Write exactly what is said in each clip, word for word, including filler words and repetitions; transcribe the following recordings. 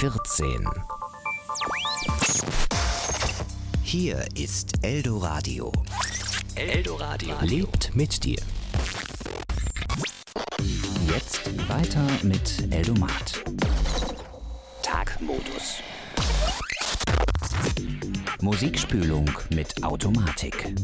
vierzehn. Hier ist Eldoradio. Eldoradio lebt mit dir. Jetzt weiter mit Eldomat. Tagmodus. Musikspülung mit Automatik.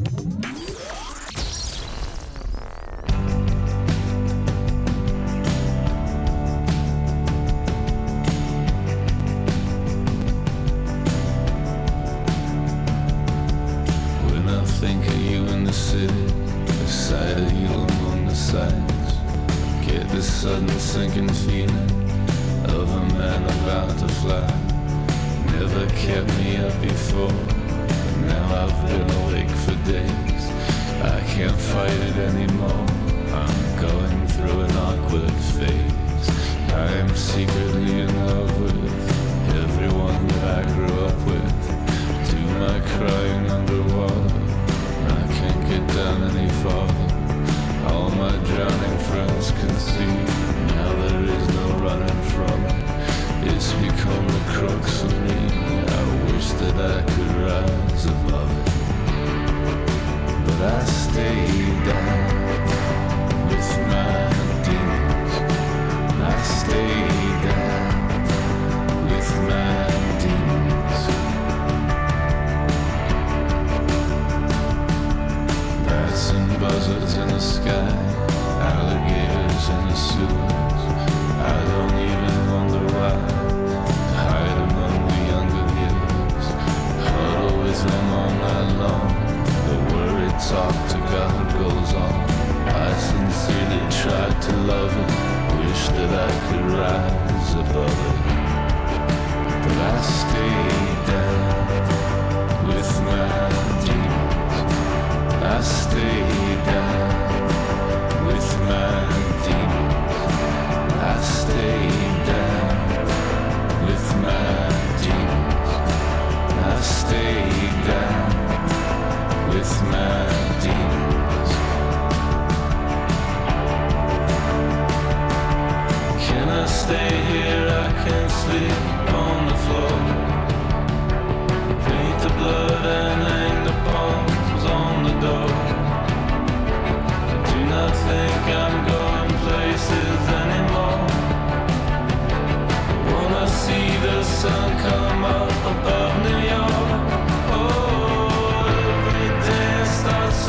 Think of you in the city, the sight of you among the sights. Get this sudden sinking feeling of a man about to fly. Never kept me up before, but now I've been awake for days. I can't fight it anymore, I'm going through an awkward phase. I am secretly in love with everyone that I grew up with. Do my crying underwater, I can't get down any farther. All my drowning friends can see, now there is no running from it. It's become the crux of me, I wish that I could rise above it. But I stay down with my demons. I stay down with my demons. Bats and buzzards in the sky, alligators in the sewers. I don't even wonder why. Hide among the younger years, huddle with them all night long. The worried talk to God goes on. I sincerely tried to love it, wish that I could rise above it. But I stay down with my demons. I stay down with my demons. I stay down with my demons. I stay down with my demons. Can I stay here? I can't sleep on the floor. Paint the blood and hang the palms on the door. I do not think I'm going places anymore. Wanna see the sun come up above New York. Oh, every day starts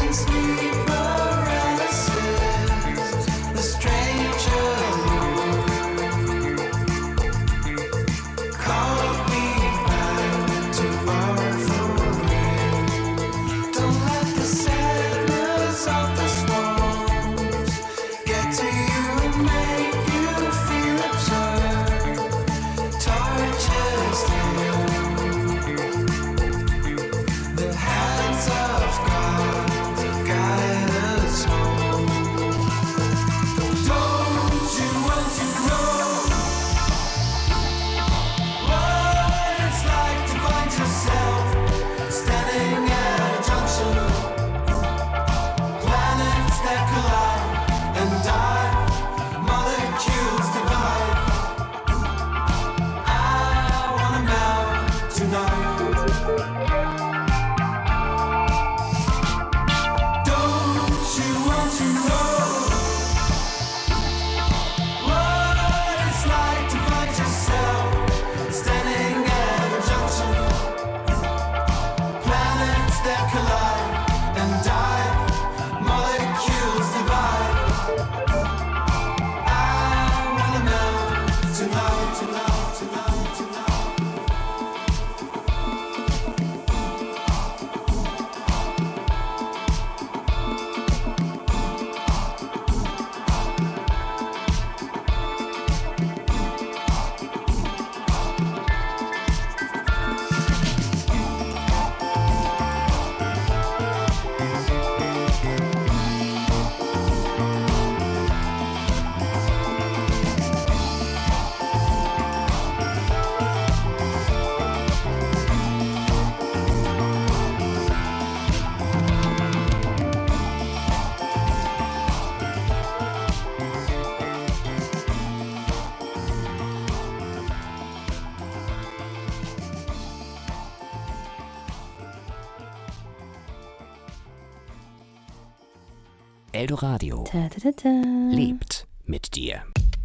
Eldoradio ta, ta, ta, ta. lebt mit dir.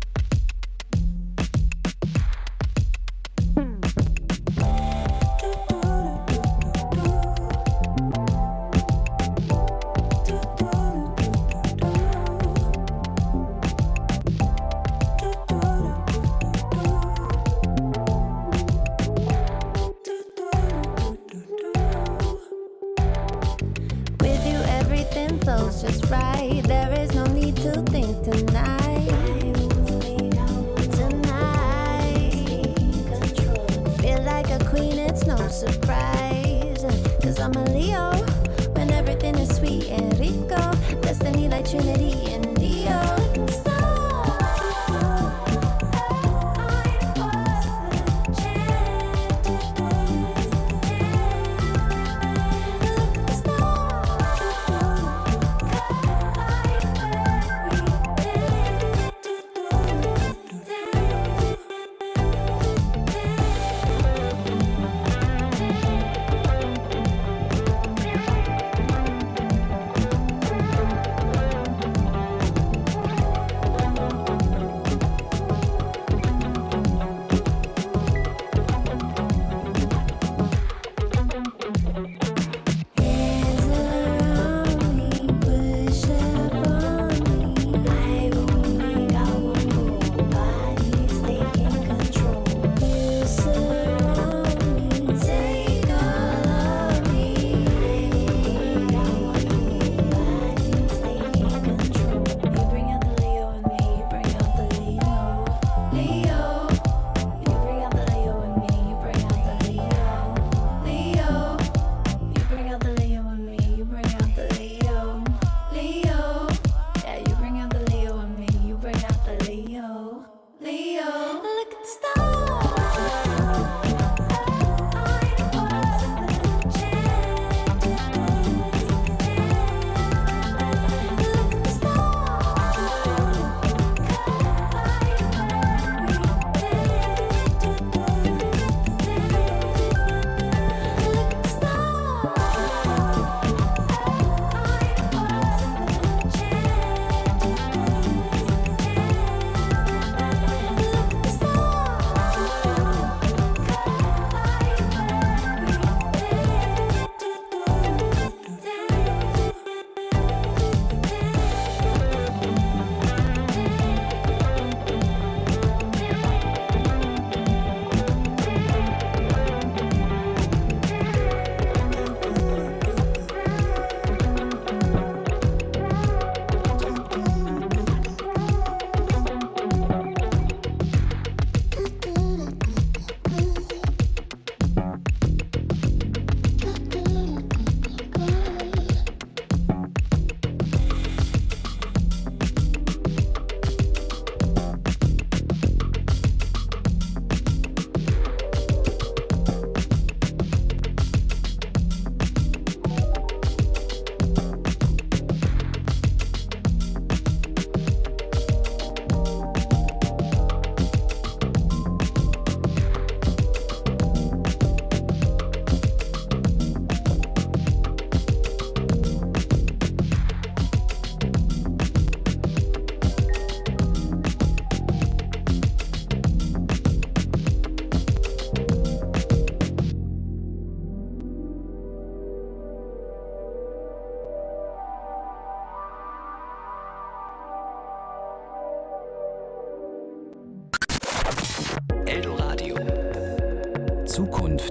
Just right, there is no need to think tonight. Tonight, feel like a queen, it's no surprise. Cause I'm a Leo, when everything is sweet and rico. Destiny like Trinity and Neo.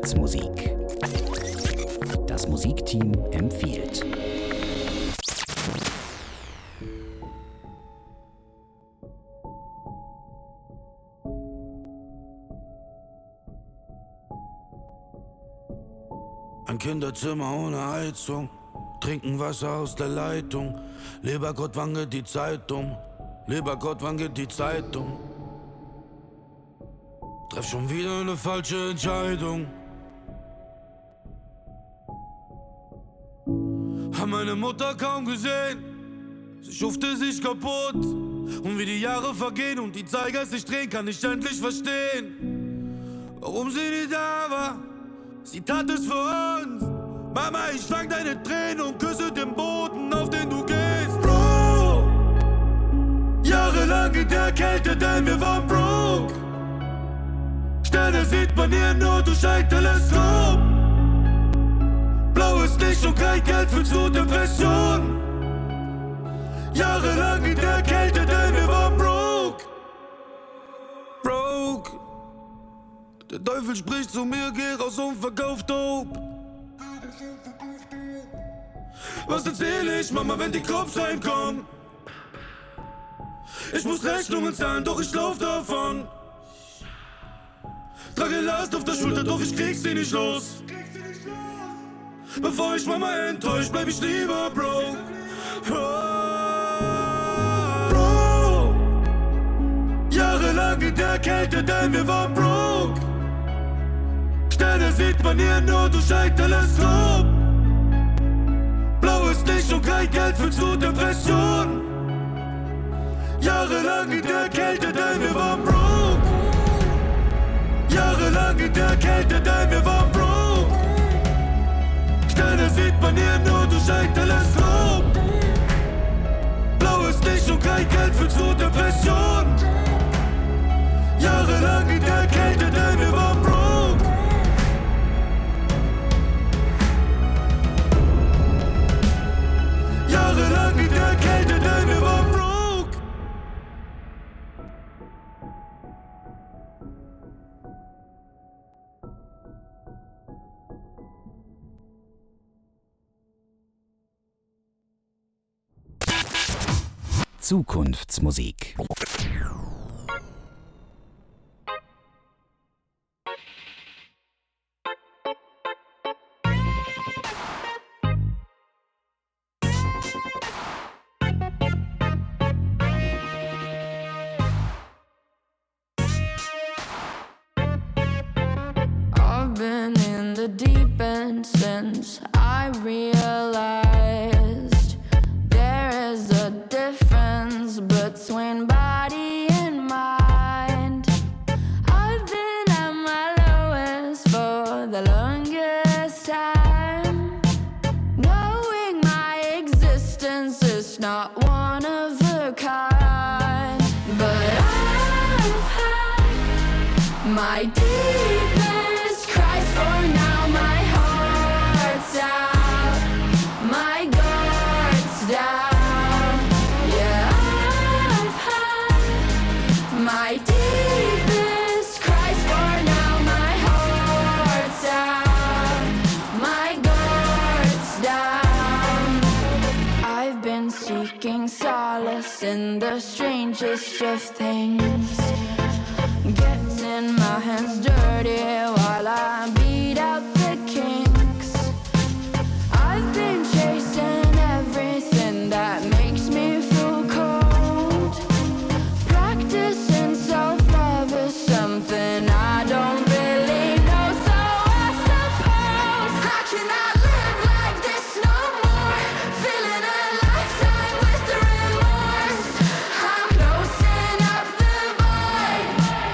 Zukunftsmusik. Das Musikteam empfiehlt. Ein Kinderzimmer ohne Heizung, trinken Wasser aus der Leitung. Lieber Gott, wann geht die Zeitung? Lieber Gott, wann geht die Zeitung? Treff schon wieder eine falsche Entscheidung. Hab meine Mutter kaum gesehen, sie schufte sich kaputt. Und wie die Jahre vergehen und die Zeiger sich drehen, kann ich endlich verstehen, warum sie nicht da war. Sie tat es für uns. Mama, ich fang deine Tränen und küsse den Boden, auf den du gehst. Bro, jahrelang in der Kälte, denn wir waren broke. Sterne sieht man hier nur durch ein Teleskop. Blaues Licht und kein Geld für zur Depression. Jahrelang in der Kälte, denn wir waren broke. Broke. Der Teufel spricht zu mir, geh raus und verkauf Dope. Was erzähl ich, Mama, wenn die Cops reinkommen? Ich muss Rechnungen zahlen, doch ich lauf davon. Trage Last auf der Schulter, doch ich krieg sie nicht los. Bevor ich Mama enttäuscht, bleib ich lieber broke. Bro, jahrelang in der Kälte, denn wir waren broke. Sterne sieht man hier nur durch ein Teleskop. Blaues Licht und kein Geld für zur Depression. Jahrelang in der Kälte, denn wir waren broke. Jahrelang in der Kälte, denn wir waren broke. Sterne sieht man hier nur durch ein Teleskop. Blaues Licht und kein Geld für zur Depression. Jahrelang in der Kälte, denn wir waren broke. Jahrelang in der Kälte, denn wir waren broke. Zukunftsmusik. I've been in the deep end since I realized there is a difference between body and mind. I've been at my lowest for the longest time, knowing my existence is not one of a kind. But I've had my deepest cries, for now my heart's out, my guard's down. Yeah, I've had my deepest cries, for now my heart's out, my guard's down. I've been seeking solace in the strangest of things, getting my hands dirty while I beat out the kinks. I've been chasing everything that makes me feel cold. Practicing self-love is something I don't really know. So I suppose I cannot live like this no more, feeling a lifetime with the remorse. I'm closing up the void,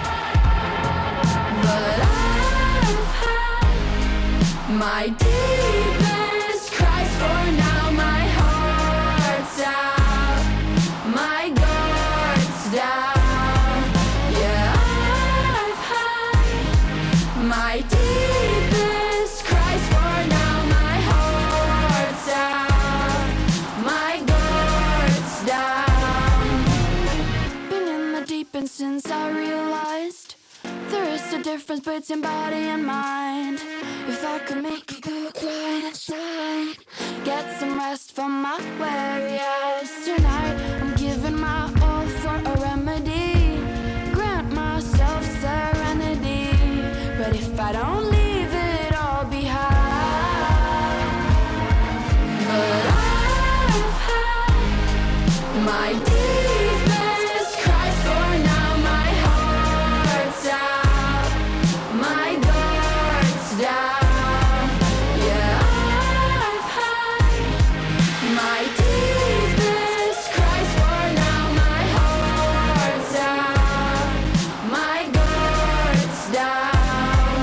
but I've had my deepest cries, for now my heart's out, my guard's down. Yeah, I've had my deepest cries, for now my heart's out, my guard's down. Been in the deep end since I realized there is a the difference between body and mind. If I could make you go quiet inside, get some rest from my weary eyes. Tonight I'm giving my all for a remedy, grant myself serenity. But if I don't leave it all behind, but I've had my deepest cries for now. My heart's out, my guard's down. Yeah, I've had my deepest cries for now. My heart's out, my guard's down.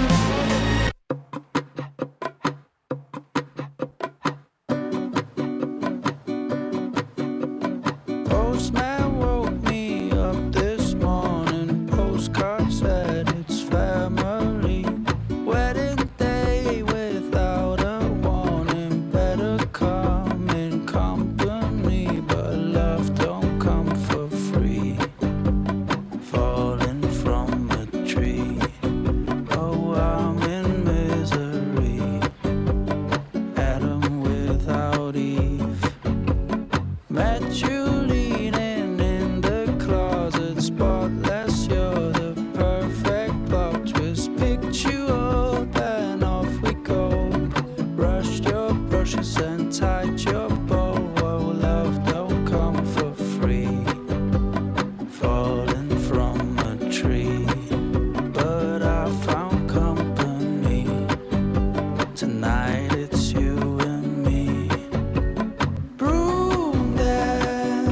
Postman woke me up this morning. Postcard said it's family wedding day without a warning. Better come in company, but love don't come for free. Falling from a tree. Oh, I'm in misery. Adam without Eve. Met you leaning in the closet, spotless. You're the perfect plot twist. Picked you up and off we go. Brushed your brushes and tied your bow. Oh, love don't come for free. Falling from a tree, but I found company. Tonight it's you and me. Broom down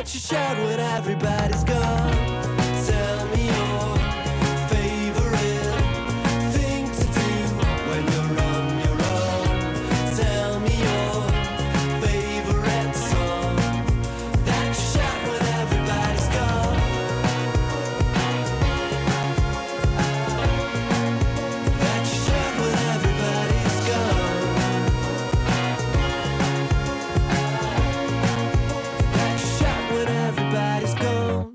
that you shout when everybody's gone. Tell me your favorite thing to do when you're on your own. Tell me your favorite song that you shout when everybody's gone. That you shout when everybody's gone. That you shout when everybody's gone.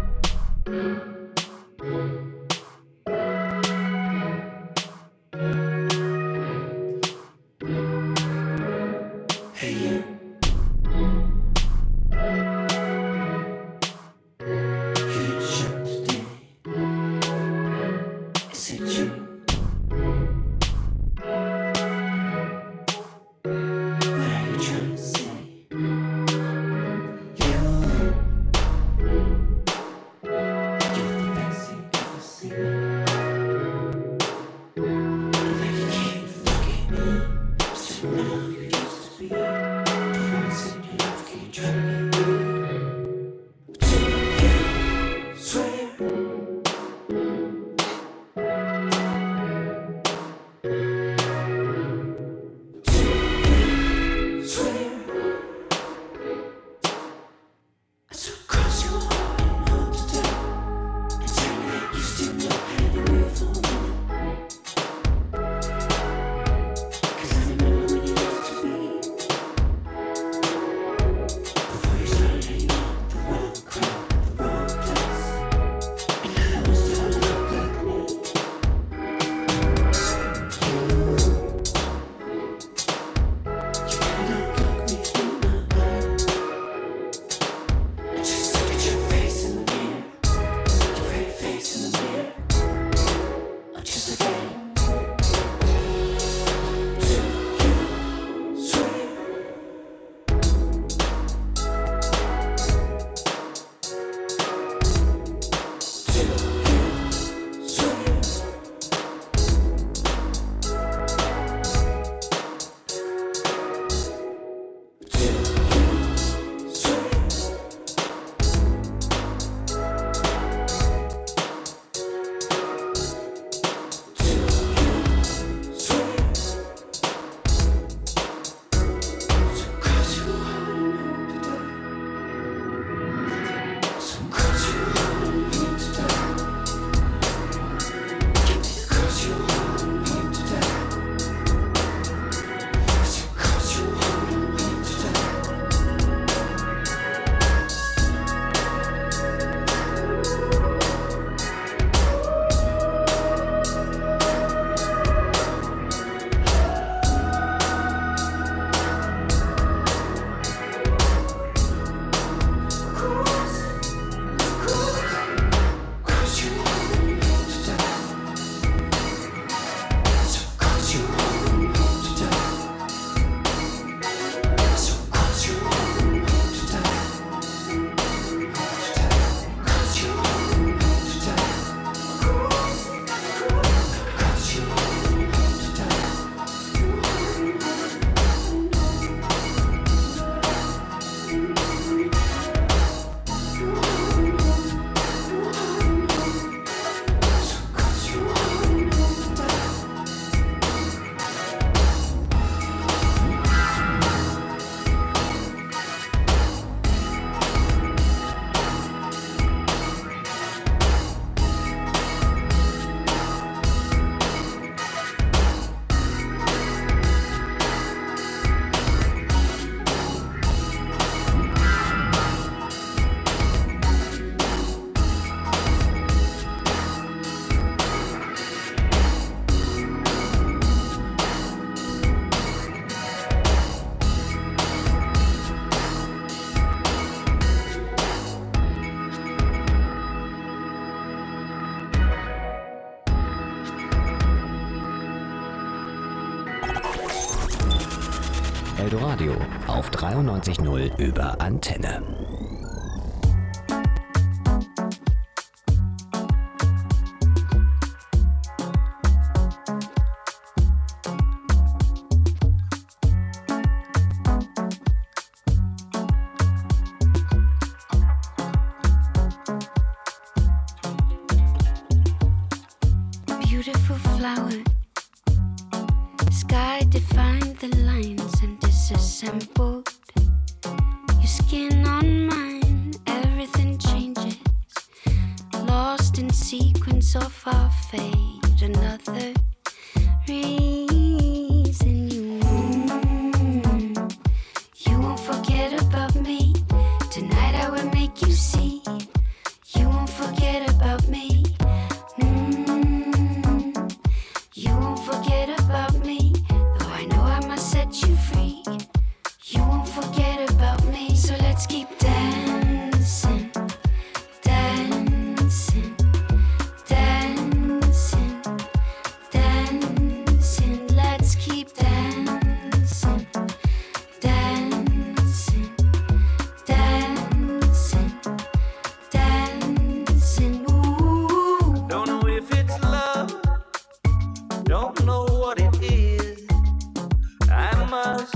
Hey you. You shout today. Is it you? What are you trying to say? You. You're the best thing ever seen. Like you can't forget me. So now you used to be. But once in your life, can you try to get through? To you, swear. To you, swear. So cross your heart and hope to die. And tell me that you still know how to live for me. 'Cause I remember when you used to be. Before you started hanging out with the wrong crowd, the wrong place. And now you started to look like me. You, you better not look me through my eyes. Just look at your face in the mirror. Your pretty face in the mirror. Or just look at it. To you, swear. To you, swear. To you, swear. To you, swear. So cross your heart and hope to die. So cross your heart and hope to die. Cross your heart and hope to die. So cross your heart and hope to die. Cross, cross, cross your heart and hope to die. So cross your heart and hope to die. So cross your heart and hope to die. Cross your heart and hope to die. Cross, cross, cross your heart and hope to die. So cross your heart and hope to die. Eldoradio auf dreiundneunzig Komma null über Antenne. sky defined the lines and disassembled your skin on mine. Everything changes, lost in sequence of our fate. Another reason you won't, you won't forget about me. Tonight I will make you see. You won't forget about me. Mm, you won't forget about me. Though I know I must set you free. You won't forget about me. So let's keep dancing, dancing, dancing, dancing. Let's keep dancing, dancing, dancing, dancing. Ooh. Don't know if it's love, don't know what it is. I must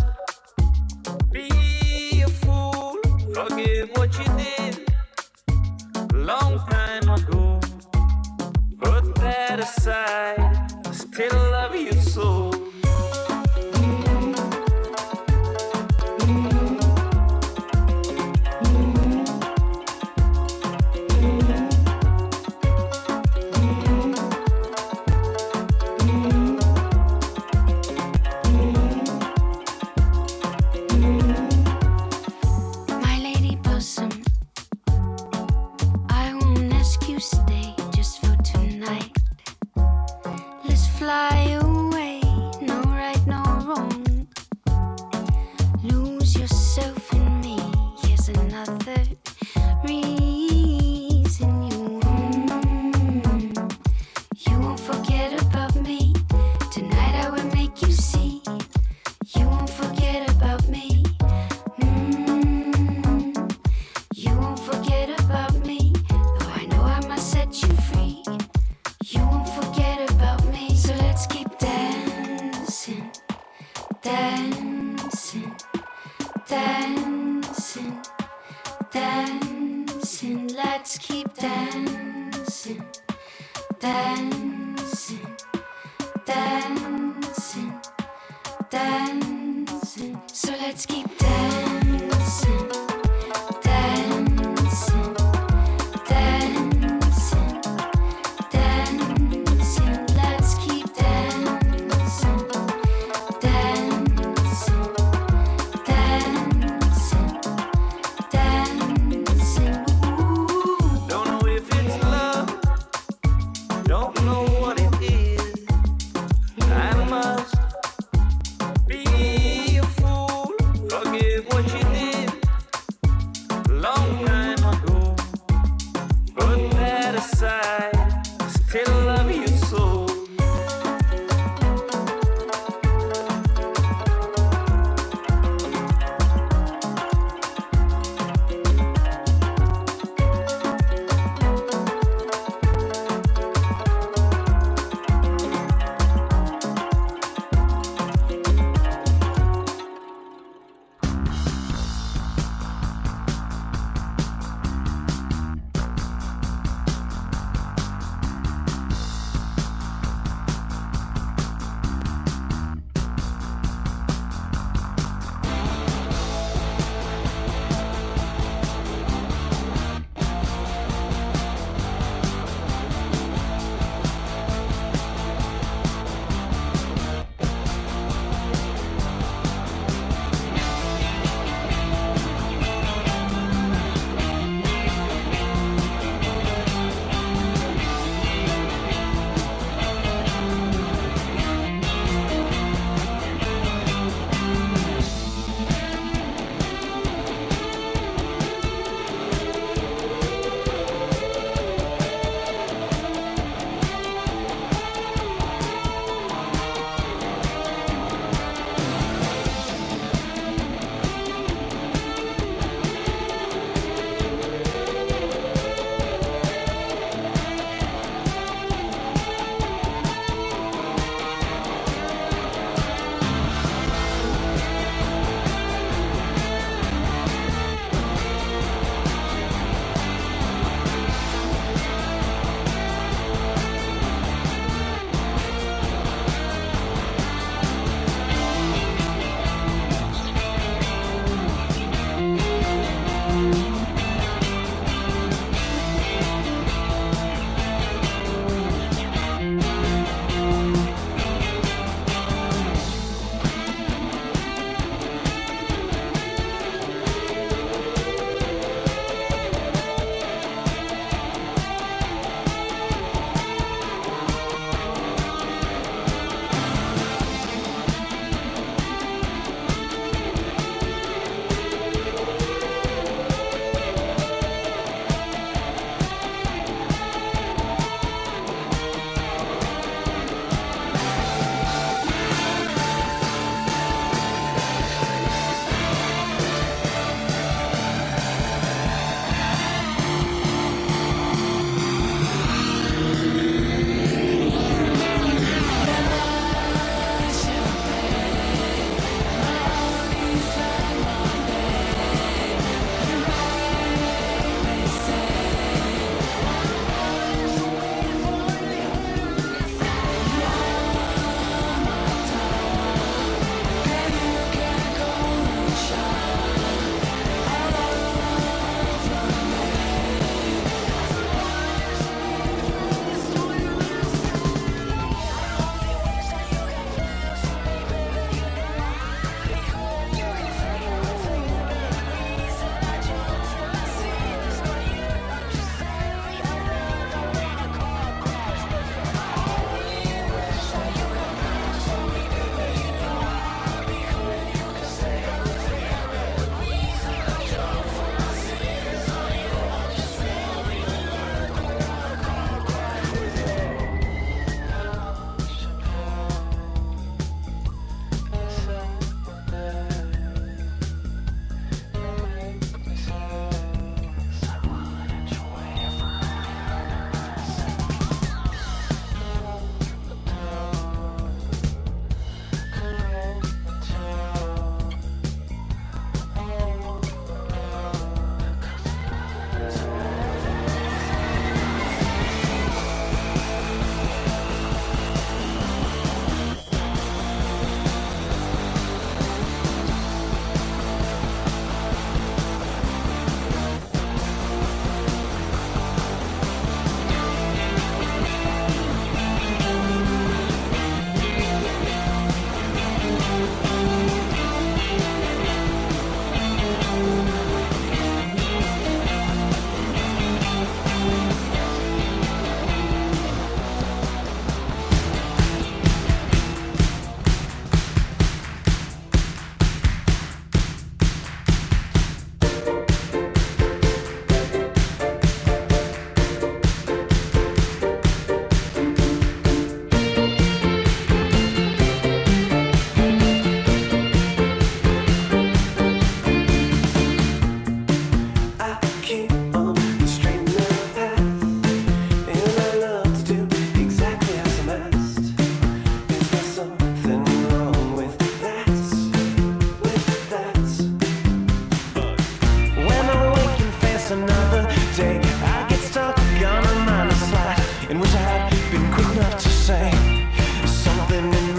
be a fool, forget what you did long time ago. Put that aside, I still love you so. My lady blossom, I won't ask you stay just for tonight. Let's fly away, no right, no wrong. Lose yourself in me. Here's another reason you won't, you won't forget about me. Tonight I will make you see. You won't forget about me. Mm, you won't forget about me. Though I know I must set you free. You won't forget about me. So let's keep dancing, dancing, dancing, dancing. Let's keep dancing, dancing, dancing, dancing. So let's keep dancing, dancing, dancing, dancing. Let's keep dancing, dancing, dancing, dancing. Ooh. Don't know if it's love, don't know what it is. I must be a fool, forget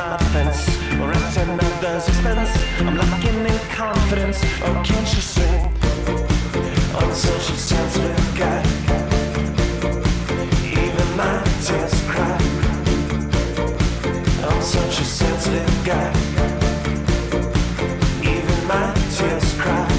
my defense, or at another's expense. I'm lacking in confidence, oh can't you see? I'm such a sensitive guy. Even my tears cry. I'm such a sensitive guy. Even my tears cry.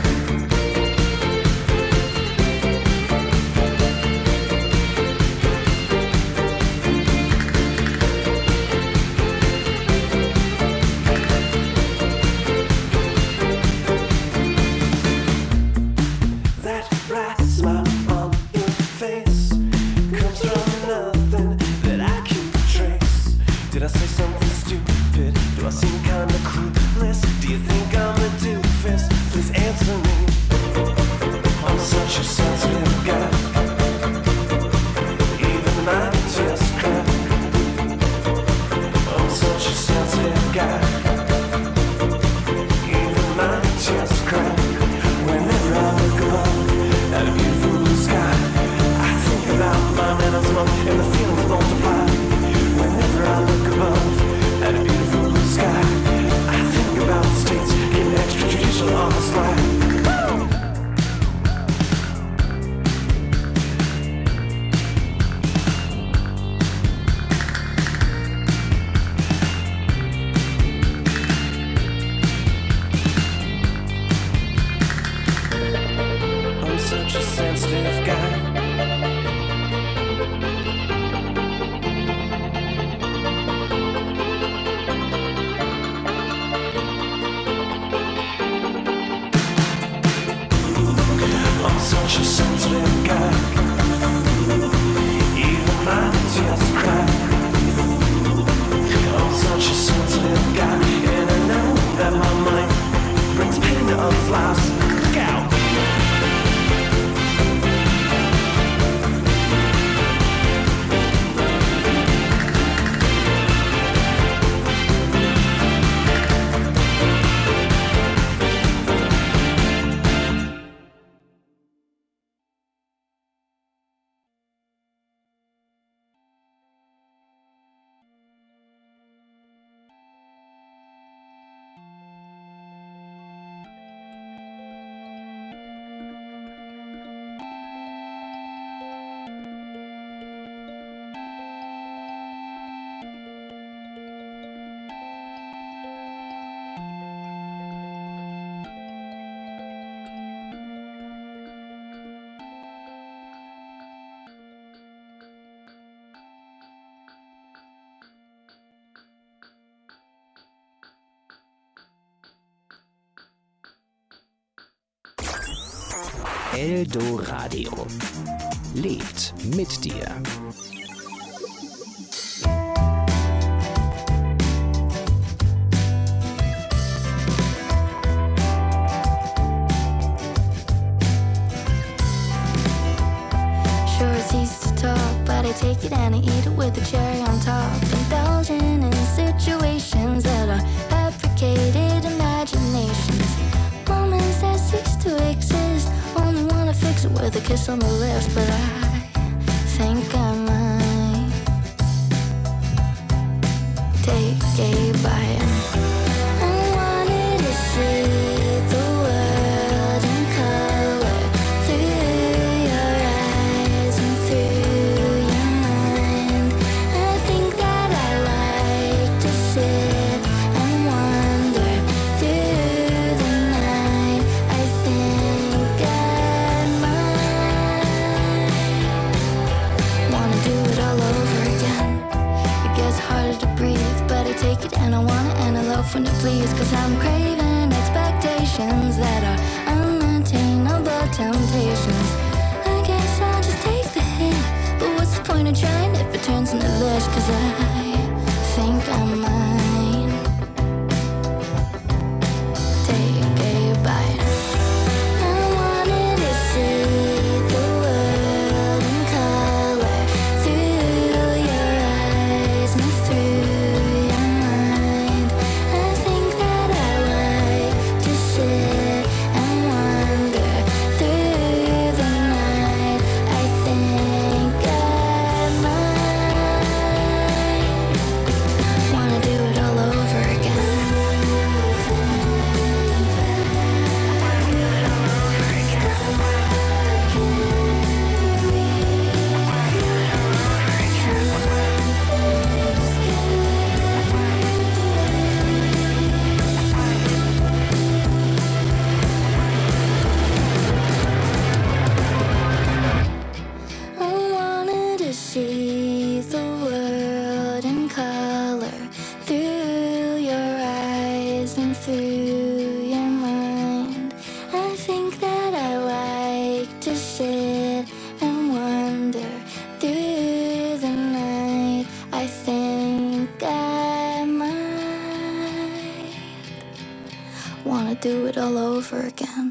Eldoradio lebt mit dir. Sure it's easy to talk, but I take it and I eat it with a cherry on top. Indulging in situations that are fabricated imaginations. Moments that cease to exist. Only wanna fix it with a kiss on the lips, but I think I might take a bite. I wanted to see the world in color through your eyes and through your mind. I think that I like to sit and wonder through the night. I think I might wanna do it all over again. It gets harder to breathe, but I take it and I want it and I love when it please. Cause I'm craving expectations that are unattainable temptations. I guess I'll just take the hint, but what's the point of trying if it turns into this? Cause I think I might take a bite. I wanted to see the world in color through your eyes and through your mind. I think that I like to sit and wonder through the night. I think I might through your eyes and through your mind. I think that I like to sit and wonder through the night. I think I might wanna do it all over again.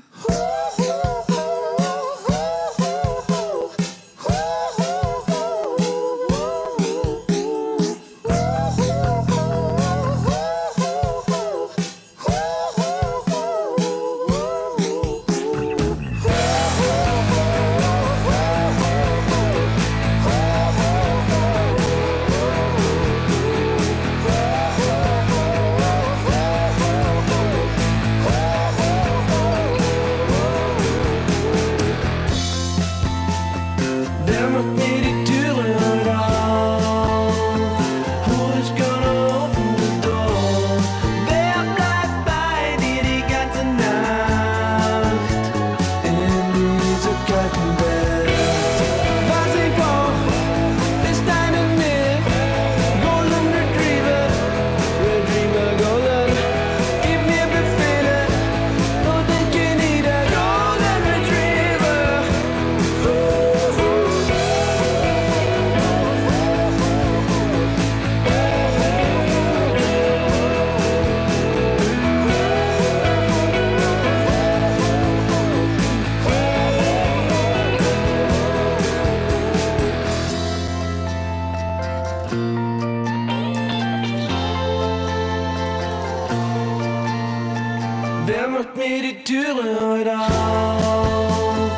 Wer macht mir die Türe heute auf?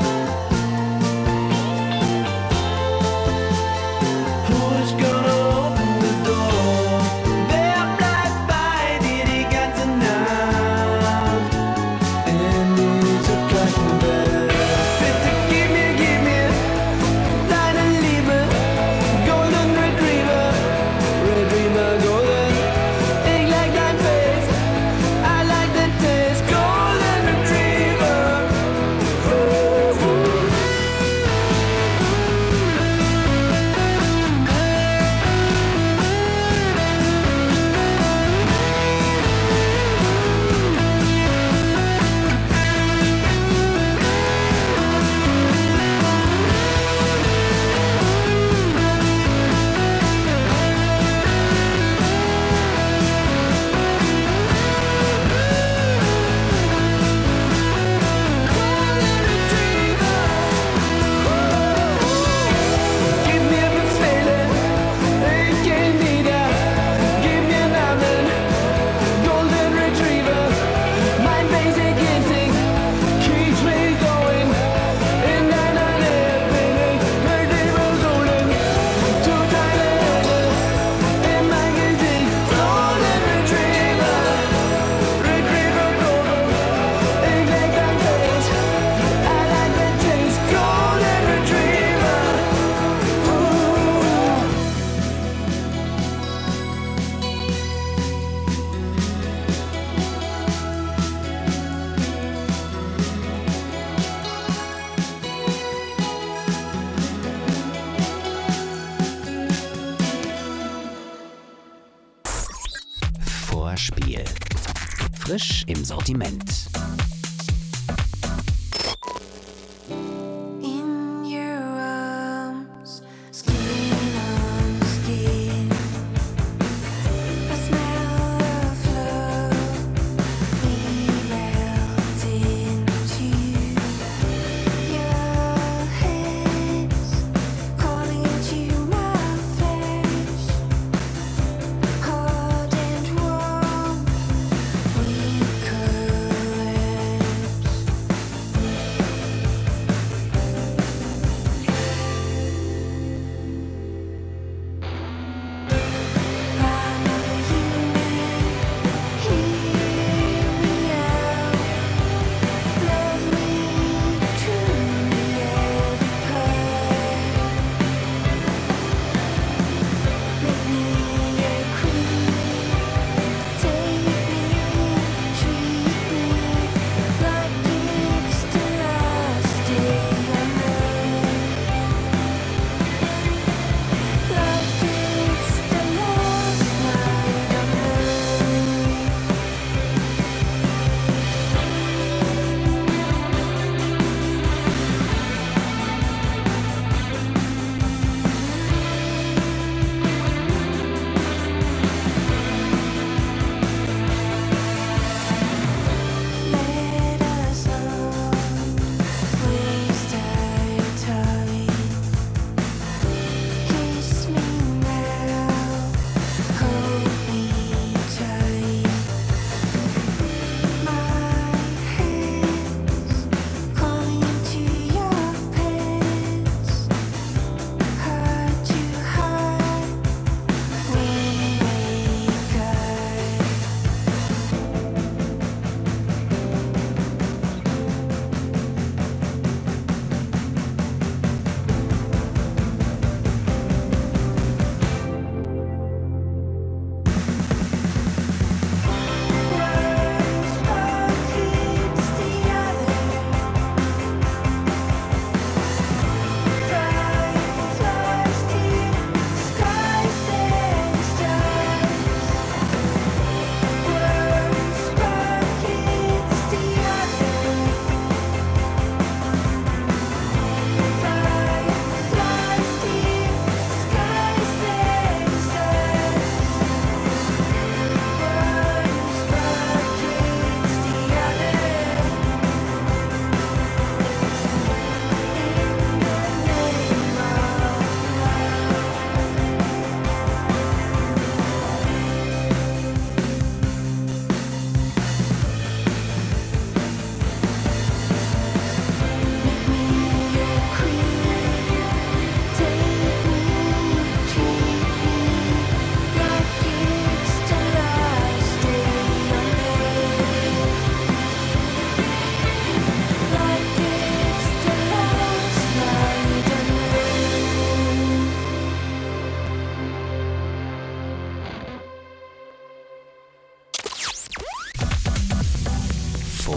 Who's gonna open the door? Wer bleibt bei dir die ganze Nacht in dieser kalten Welt? Bitte gib mir, gib mir deine Liebe, Golden Retriever, Retriever Golden. Ich like dein Face, I like the taste, Golden Retriever. Oh, oh. Gib mir Befehle, ich geh nieder. Gib mir Namen, Golden Retriever. Mein Basic Instinct keeps me going. In deiner Nähe bin ich Retriever Golden. Tu deine Hände in mein Gesicht. Golden Retriever, Retriever Golden. Ich leg dein Face, I like the taste. Golden Retriever. Vorspiel. Frisch im Sortiment. In your arms, skin on skin. I smell of love. We melt into your hands, calling into my flesh. Hot and warm, we caress.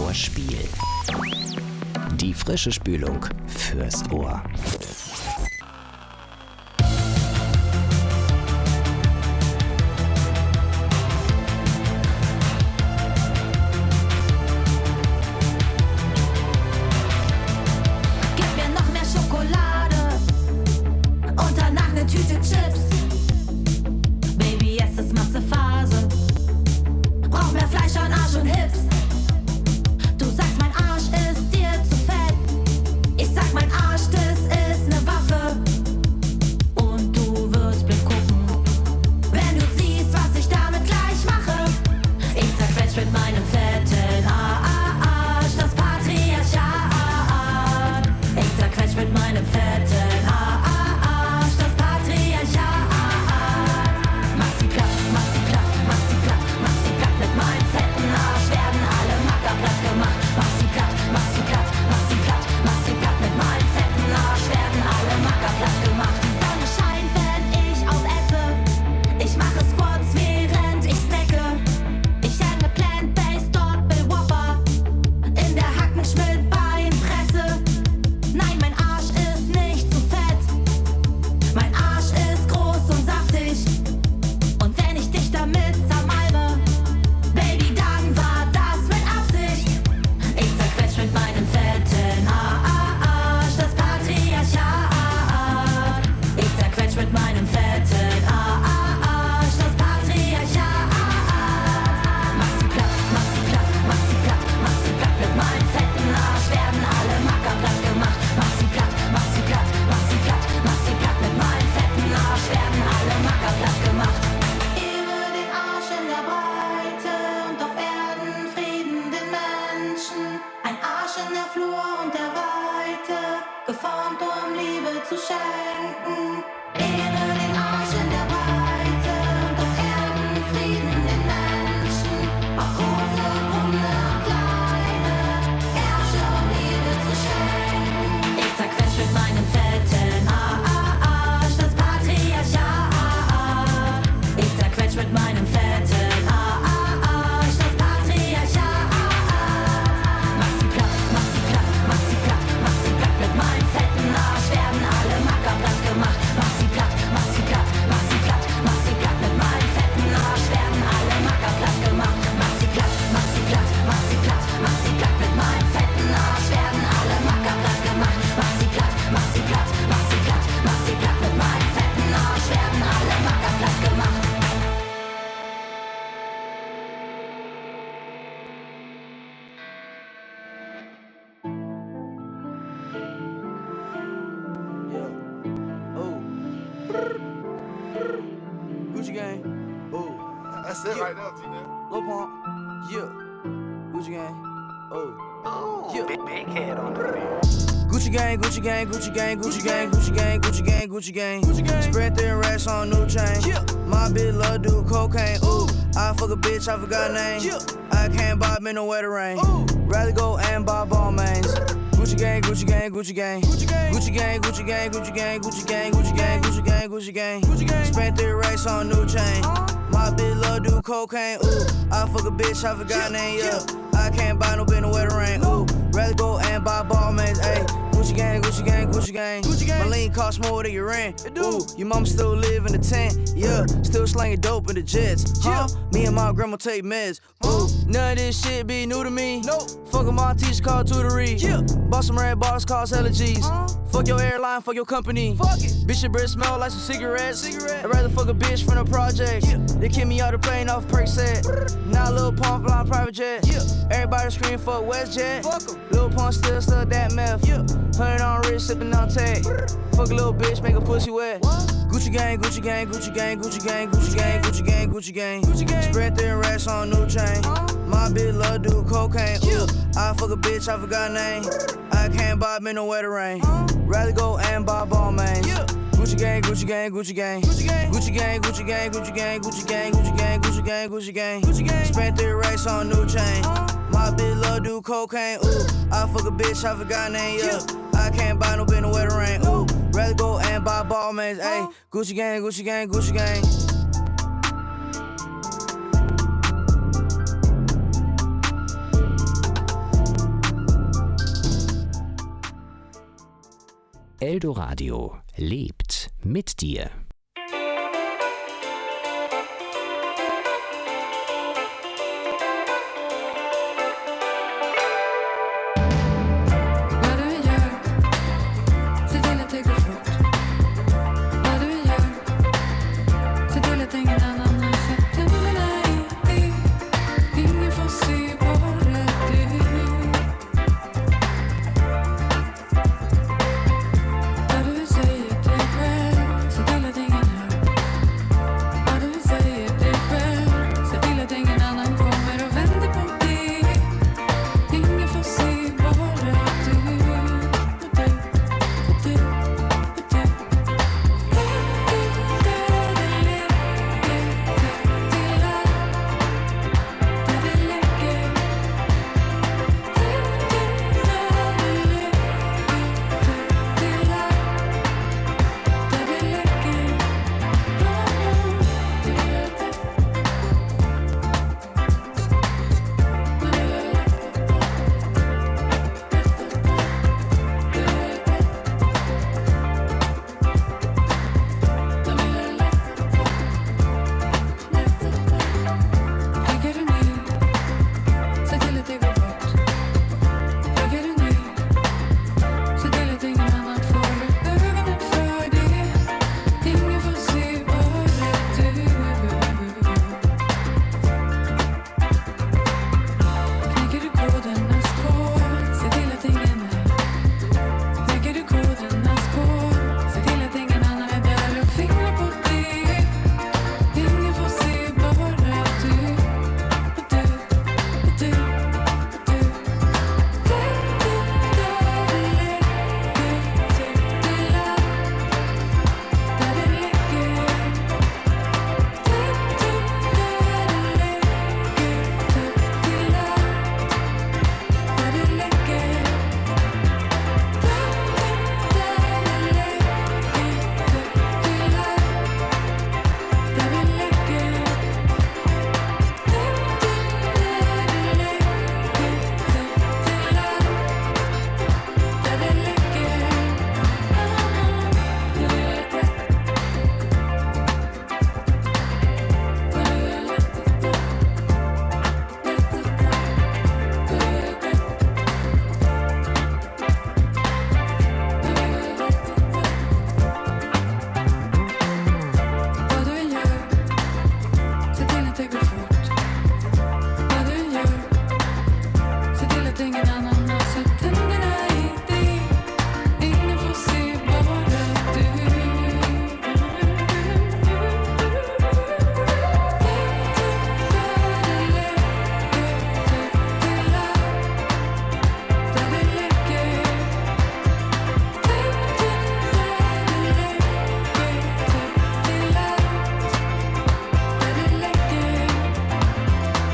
Hörspiel. Die frische Spülung fürs Ohr. Gib mir noch mehr Schokolade und danach eine Tüte Chips. Baby, jetzt ist Massephase. Brauch mehr Fleisch an Arsch und Hips. Du sagst, mein Arsch ist dir zu fett. Ich sag, mein Arsch, das ist ne Waffe. Und du wirst blind gucken, wenn du siehst, was ich damit gleich mache. Ich zerquetsch mit meinem fetten Arsch das Patriarchat. Ich zerquetsch mit meinem fetten Arsch das Patriarchat. Mach sie platt, mach sie platt, mach sie platt, mach sie platt mit meinem fetten Arsch. Werden alle Macker platt gemacht. Mach sie platt, mach sie platt, mach sie platt, mach sie platt mit meinem fetten Arsch. Werden alle Macker platt gemacht. Die Sonne scheint, wenn ich aufesse. Ich mache Squats, während ich snacke. Ich hänge Plant-Based Doppel Whopper in der Hackenschmidt-Beinpresse. Nein, mein Arsch ist nicht zu fett. Mein Arsch ist groß und saftig. Und wenn ich dich damit zermalme, Baby, dann war das mit Absicht. Ich zerquetsch mit meinem fetten Arsch das Patriarchat. Ich zerquetsch mit meinem fetten Arsch das Patriarchat. Mach sie platt, mach sie platt, mach sie platt, mach sie platt mit meinem fetten Arsch. Werden alle Macker platt gemacht. Mach sie platt, mach sie platt, mach sie platt, mach sie platt mit meinem fetten Arsch. Werden alle Macker platt gemacht. Über den Arsch in der Breite und auf Erden Frieden den Menschen. Ein Arsch in der Flur und der Weite, geformt um Liebe zu schenken. Über den Arsch in der Breite und auf Erden Frieden den Menschen. Auch große, runde und kleine Ärsche, um Liebe zu schenken. Ich zerquetsch mit meinem fetten Arsch das Patriarchat. Ich zerquetsch mit meinem fetten Arsch das Patriarchat. Mach sie platt, mach sie platt, mach sie platt, mach sie platt mit meinem fetten Arsch. Werden alle Macker platt gemacht. Mach sie platt, mach sie platt, mach sie platt, mach sie platt mit meinem fetten Arsch. Werden alle Macker platt gemacht. Mach sie platt, mach sie platt, mach sie platt, mach sie platt mit meinem fetten Arsch. Werden alle Macker platt gemacht. Mach sie platt, mach sie platt, mach sie platt, mach sie platt mit meinem fetten Arsch. Werden alle Macker platt gemacht. Gucci gang, oh. That's it Yeah. right now, T-Net. Lil Pump, yeah. Gucci gang, oh. Yeah. Big, big head on the beat. Gucci gang, Gucci gang, Gucci gang, Gucci gang, Gucci gang, Gucci gang, Gucci gang. Gucci gang. Spread thin racks on new chain. Yeah. My bitch love do cocaine. Ooh, I fuck a bitch, I forgot name. Yeah. I can't buy me no wetter rain. Ooh. Rather go and buy ball mains. Gucci gang, Gucci gang, Gucci gang. Gucci gang, Gucci gang, Gucci gang, Gucci gang, Gucci gang, Gucci gang, Gucci gang, Gucci gang. Gucci gang. Spent three racks on new chain. My bitch love do cocaine. Ooh, I fuck a bitch, I forgot name. Yeah, I can't buy no bitch no wetter rain. Ooh, rather go and buy ball mains. Ayy, Gucci gang, Gucci gang, Gucci gang. Gucci gang. My lean cost more than your rent. Ooh, your mom still live in the tent. Yeah, still slanging dope in the jets. Huh? Me and my grandma take meds. Ooh, none of this shit be new to me. Nope. Fuck with my teacher called tutory. Yeah. Bought some red bars, cause allergies. Uh-huh. Fuck your airline, fuck your company. Fuck it. Bitch, your breath smell like some cigarettes. Cigarette. I'd rather fuck a bitch from the projects. Yeah. They kick me out the plane off perk set. Now Lil Pump flying private jet. Yeah. Everybody scream fuck WestJet. Fuck em. Lil Pump still stuck that meth. Yeah. Hundred on wrist, sippin' on tech. Fuck a little bitch, make a pussy wet. What? Gucci gang, Gucci gang, Gucci gang, Gucci gang, Gucci gang, Gucci gang, Gucci gang. Gucci gang. Spread thin racks on new chain. Uh-huh. My bitch love do cocaine. Ooh, I fuck a bitch, I forgot name. I can't buy me no wetter rain. Uh-huh. Rather go and buy ball mains. Yeah. Gucci gang, Gucci gang, Gucci gang, Gucci gang, Gucci gang, Gucci gang, Gucci gang, Gucci gang, Gucci gang, Gucci gang, Gucci gang, Gucci gang. Spent three racks on new chain. My bitch love do cocaine. Ooh, I fuck a bitch, I forgot name. Yeah, I can't buy no bitch no wetter rain. Ooh, rather go and buy ball mains. Ayy, Gucci gang, Gucci gang, Gucci gang. Eldoradio lebt mit dir.